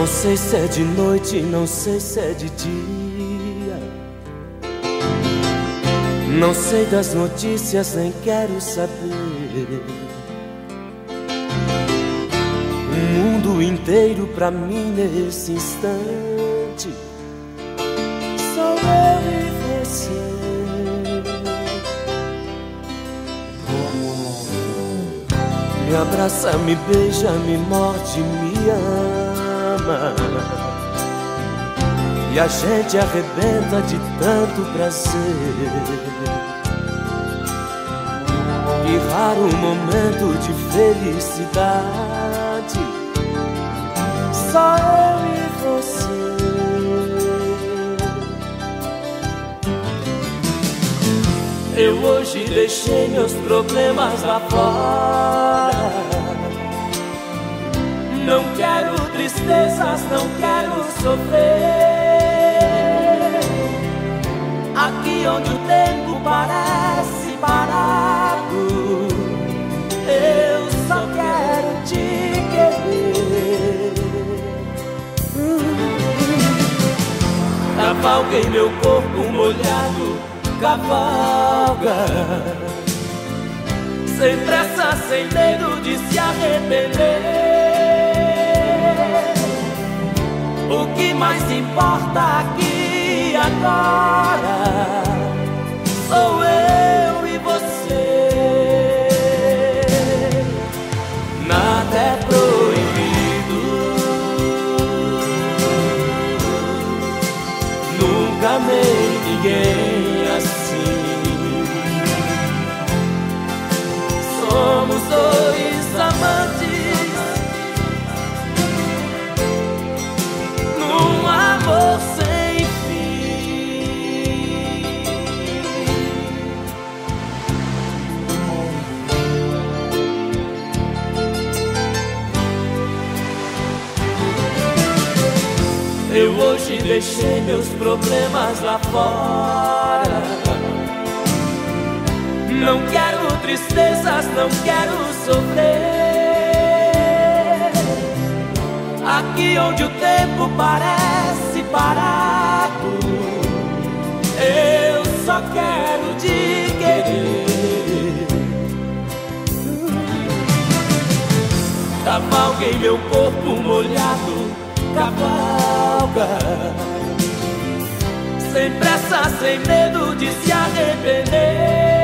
Não sei se é de noite, não sei se é de dia. Não sei das notícias, nem quero saber. O mundo inteiro pra mim nesse instante sou eu e você. Me abraça, me beija, me morde, me ama. E a gente arrebenta de tanto prazer. Que raro momento de felicidade, só eu e você. Eu hoje deixei meus problemas lá fora. Não quero tristezas, não quero sofrer. Aqui onde o tempo parece parado, eu só quero te querer. Cavalguei meu corpo molhado, cavalga, sem pressa, sem medo de se arrepender. O que mais importa aqui agora sou eu e você. Nada é proibido, nunca amei ninguém assim. Somos dois amantes num amor sem fim. Eu hoje deixei meus problemas lá fora. Não quero tristezas, não quero sofrer. Aqui onde o tempo parece parado, eu só quero te querer. Cavalguei meu corpo molhado, cavalga, sem pressa, sem medo de se arrepender.